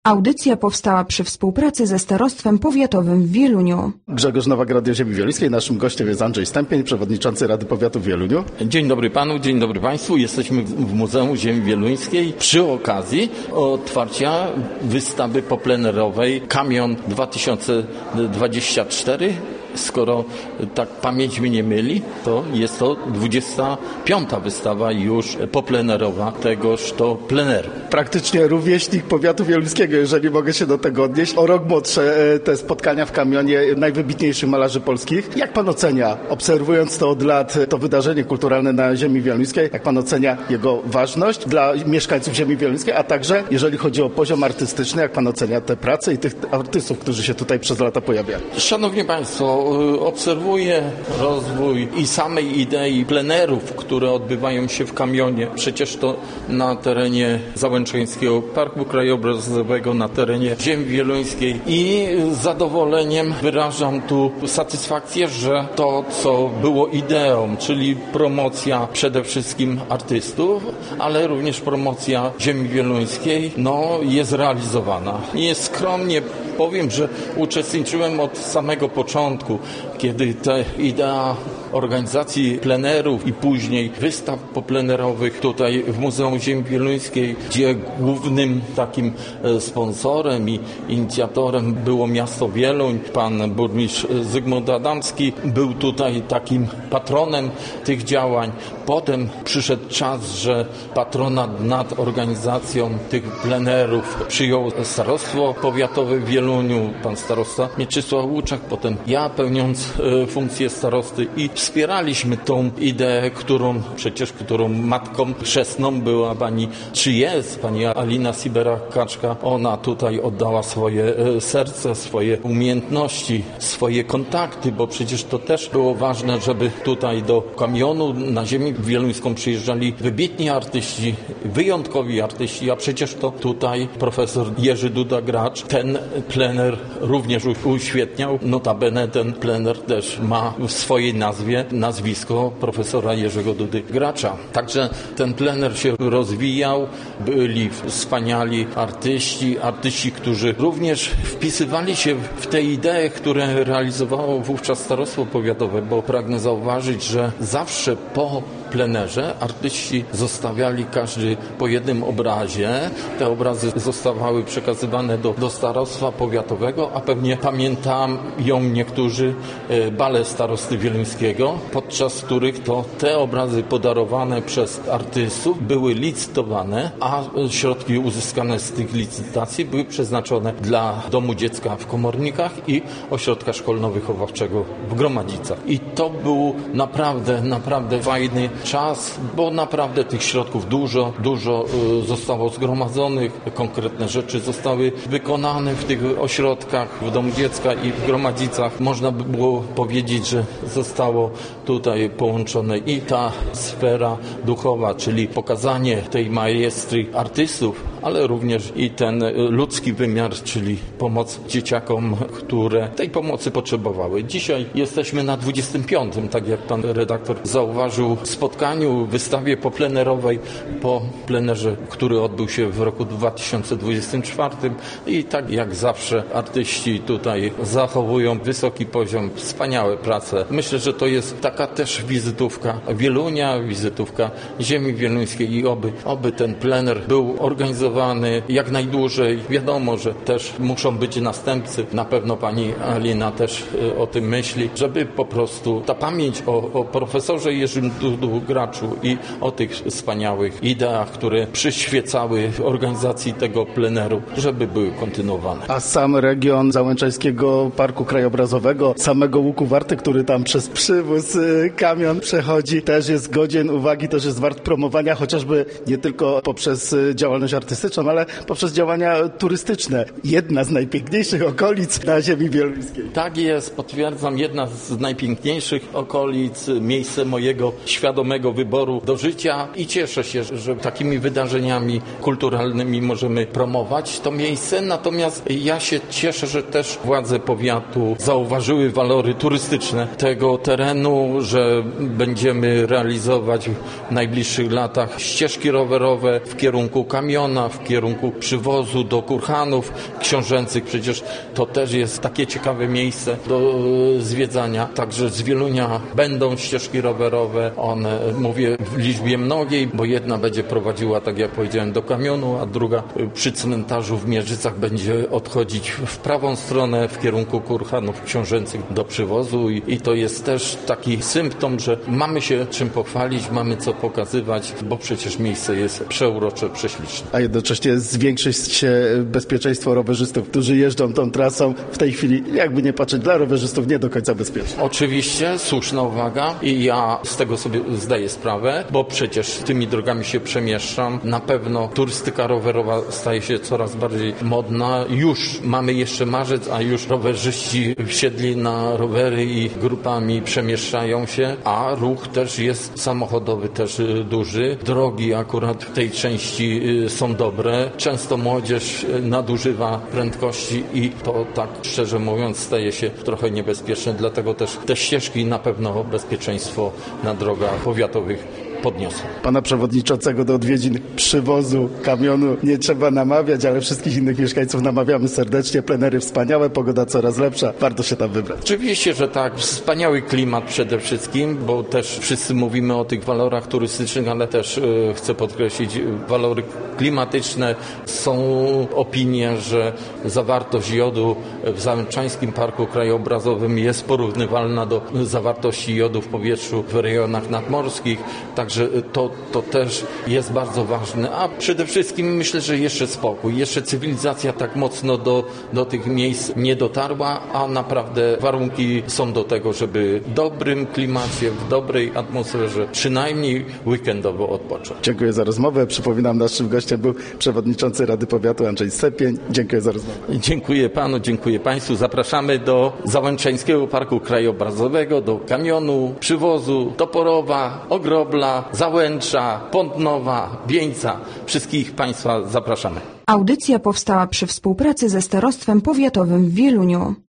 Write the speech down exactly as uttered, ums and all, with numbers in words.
Audycja powstała przy współpracy ze Starostwem Powiatowym w Wieluniu. Grzegorz Nowak, Radio Ziemi Wieluńskiej. Naszym gościem jest Andrzej Stępień, przewodniczący Rady Powiatu w Wieluniu. Dzień dobry panu, dzień dobry państwu. Jesteśmy w Muzeum Ziemi Wieluńskiej przy okazji otwarcia wystawy poplenerowej Kamion dwa tysiące dwadzieścia cztery. Skoro tak pamięć mnie nie myli, to jest to dwudziesta piąta wystawa już poplenerowa tegoż to pleneru. Praktycznie rówieśnik powiatu wieluńskiego, jeżeli mogę się do tego odnieść. O rok młodsze te spotkania w Kamionie najwybitniejszych malarzy polskich. Jak pan ocenia, obserwując to od lat, to wydarzenie kulturalne na Ziemi Wieluńskiej, jak pan ocenia jego ważność dla mieszkańców Ziemi Wieluńskiej, a także jeżeli chodzi o poziom artystyczny, jak pan ocenia te prace i tych artystów, którzy się tutaj przez lata pojawiają? Szanowni państwo, obserwuję rozwój i samej idei plenerów, które odbywają się w Kamionie. Przecież to na terenie Załęczeńskiego Parku Krajobrazowego, na terenie Ziemi Wieluńskiej i z zadowoleniem wyrażam tu satysfakcję, że to, co było ideą, czyli promocja przede wszystkim artystów, ale również promocja Ziemi Wieluńskiej, no jest realizowana. I skromnie powiem, że uczestniczyłem od samego początku, kiedy ta idea organizacji plenerów i później wystaw poplenerowych tutaj w Muzeum Ziemi Wieluńskiej, gdzie głównym takim sponsorem i inicjatorem było miasto Wieluń, pan burmistrz Zygmunt Adamski był tutaj takim patronem tych działań. Potem przyszedł czas, że patronat nad organizacją tych plenerów przyjął Starostwo Powiatowe w Wieluniu, pan starosta Mieczysław Łuczak, potem ja pełniąc funkcję starosty i wspieraliśmy tą ideę, którą przecież, którą matką chrzestną była pani, czy jest pani Alina Sibera-Kaczka. Ona tutaj oddała swoje serce, swoje umiejętności, swoje kontakty, bo przecież to też było ważne, żeby tutaj do Kamionu na Ziemię Wieluńską przyjeżdżali wybitni artyści, wyjątkowi artyści, a przecież to tutaj profesor Jerzy Duda-Gracz ten plener również uświetniał. Notabene ten plener też ma w swojej nazwie nazwisko profesora Jerzego Dudy Gracza. Także ten plener się rozwijał, byli wspaniali artyści, artyści, którzy również wpisywali się w te idee, które realizowało wówczas Starostwo Powiatowe, bo pragnę zauważyć, że zawsze po plenerze artyści zostawiali każdy po jednym obrazie. Te obrazy zostawały przekazywane do, do Starostwa Powiatowego, a pewnie pamiętają niektórzy e, bale Starosty Wieluńskiego, podczas których to te obrazy podarowane przez artystów były licytowane, a środki uzyskane z tych licytacji były przeznaczone dla Domu Dziecka w Komornikach i Ośrodka Szkolno-Wychowawczego w Gromadzicach. I to był naprawdę, naprawdę fajny czas, bo naprawdę tych środków dużo, dużo zostało zgromadzonych, konkretne rzeczy zostały wykonane w tych ośrodkach, w Domu Dziecka i w Gromadzicach. Można by było powiedzieć, że zostało tutaj połączone i ta sfera duchowa, czyli pokazanie tej majestry artystów, ale również i ten ludzki wymiar, czyli pomoc dzieciakom, które tej pomocy potrzebowały. Dzisiaj jesteśmy na dwudziestym piątym, tak jak pan redaktor zauważył, spotkaniu, wystawie poplenerowej po plenerze, który odbył się w roku dwa tysiące dwudziestym czwartym i tak jak zawsze artyści tutaj zachowują wysoki poziom, wspaniałe prace. Myślę, że to jest taka też wizytówka Wielunia, wizytówka Ziemi Wieluńskiej i oby, oby ten plener był organizowany jak najdłużej. Wiadomo, że też muszą być następcy. Na pewno pani Alina też o tym myśli, żeby po prostu ta pamięć o, o profesorze Jerzym Dudu Graczu i o tych wspaniałych ideach, które przyświecały organizacji tego pleneru, żeby były kontynuowane. A sam region Załęczeńskiego Parku Krajobrazowego, samego Łuku Warty, który tam przez przywóz Kamion przechodzi, też jest godzien uwagi, też jest wart promowania, chociażby nie tylko poprzez działalność artystyczną, ale poprzez działania turystyczne. Jedna z najpiękniejszych okolic na Ziemi Wieluńskiej. Tak jest, potwierdzam, jedna z najpiękniejszych okolic, miejsce mojego świadomego wyboru do życia i cieszę się, że takimi wydarzeniami kulturalnymi możemy promować to miejsce, natomiast ja się cieszę, że też władze powiatu zauważyły walory turystyczne tego terenu, że będziemy realizować w najbliższych latach ścieżki rowerowe w kierunku Kamiona, w kierunku przywozu do kurhanów książęcych. Przecież to też jest takie ciekawe miejsce do zwiedzania. Także z Wielunia będą ścieżki rowerowe. One, mówię, w liczbie mnogiej, bo jedna będzie prowadziła, tak jak powiedziałem, do Kamionu, a druga przy cmentarzu w Mierzycach będzie odchodzić w prawą stronę w kierunku kurhanów książęcych do przywozu i, i to jest też taki symptom, że mamy się czym pochwalić, mamy co pokazywać, bo przecież miejsce jest przeurocze, prześliczne. A jednocześnie zwiększyć się bezpieczeństwo rowerzystów, którzy jeżdżą tą trasą w tej chwili, jakby nie patrzeć, dla rowerzystów nie do końca bezpieczne. Oczywiście, słuszna uwaga i ja z tego sobie zdaję sprawę, bo przecież tymi drogami się przemieszczam. Na pewno turystyka rowerowa staje się coraz bardziej modna. Już mamy jeszcze marzec, a już rowerzyści wsiedli na rowery i grupami przemieszczają się, a ruch też jest samochodowy, też duży. Drogi akurat w tej części są dobre. Często młodzież nadużywa prędkości i to tak szczerze mówiąc staje się trochę niebezpieczne, dlatego też te ścieżki na pewno bezpieczeństwo na drogach powiatowych podniosą. Pana przewodniczącego do odwiedzin przywozu Kamionu nie trzeba namawiać, ale wszystkich innych mieszkańców namawiamy serdecznie. Plenery wspaniałe, pogoda coraz lepsza. Warto się tam wybrać. Oczywiście, że tak. Wspaniały klimat przede wszystkim, bo też wszyscy mówimy o tych walorach turystycznych, ale też e, chcę podkreślić walory klimatyczne. Są opinie, że zawartość jodu w Załęczańskim Parku Krajobrazowym jest porównywalna do zawartości jodu w powietrzu w rejonach nadmorskich. Tak Także to, to też jest bardzo ważne, a przede wszystkim myślę, że jeszcze spokój, jeszcze cywilizacja tak mocno do, do tych miejsc nie dotarła, a naprawdę warunki są do tego, żeby w dobrym klimacie, w dobrej atmosferze, przynajmniej weekendowo odpocząć. Dziękuję za rozmowę. Przypominam, naszym gościem był przewodniczący Rady Powiatu Andrzej Sepień. Dziękuję za rozmowę. Dziękuję panu, dziękuję państwu. Zapraszamy do Załęczańskiego Parku Krajobrazowego, do Kamionu, Przywozu, Toporowa, Ogrobla, Załęcza, Pątnowa, Bieńca. Wszystkich państwa zapraszamy. Audycja powstała przy współpracy ze Starostwem Powiatowym w Wieluniu.